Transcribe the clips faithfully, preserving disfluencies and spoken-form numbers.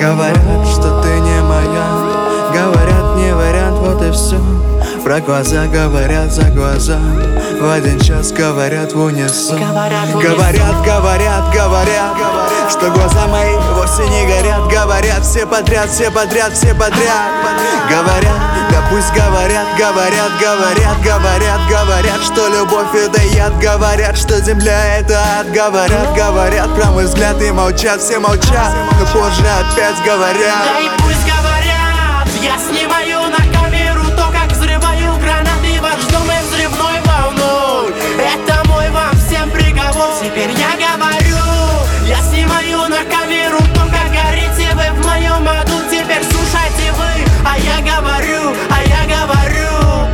Говорят, что ты не моя, говорят, не вариант, вот и все. Про глаза говорят за глаза, в один час говорят в унисон. Говорят, говорят, говорят, говорят, что глаза мои вовсе не горят. Говорят все подряд, все подряд, все подряд. Говорят, да пусть говорят, говорят, говорят, говорят, говорят, что любовь это яд. Говорят, что земля это ад. Говорят, говорят, про мой взгляд и молчат, все молчат, но позже опять говорят. Да и пусть говорят, я снимаю на камеру то, как взрываю гранаты ваш дом и взрывной волной. Это мой вам всем приговор. Теперь я говорю, я снимаю на камеру то, как горите вы в моем аду. Теперь слушайте вы, а я говорю, а я говорю.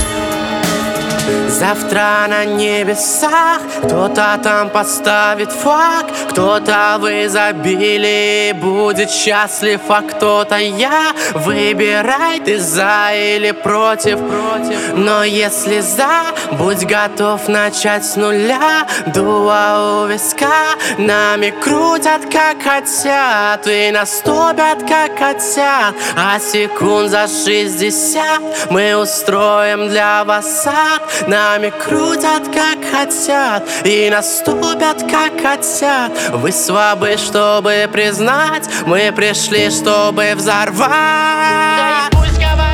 Завтра на небесах кто-то там поставит флаг, кто-то в изобилии будет счастлив, а кто-то я. Выбирай, ты за или против, против. Но если за, будь готов начать с нуля. Дуло у виска, нами крутят как хотят и наступят как хотят. А секунд за шестьдесят мы устроим для вас сад. Нами крутят как хотят и наступят как хотят. Вы слабы, чтобы признать, мы пришли, чтобы взорвать. Да и пусть говорят.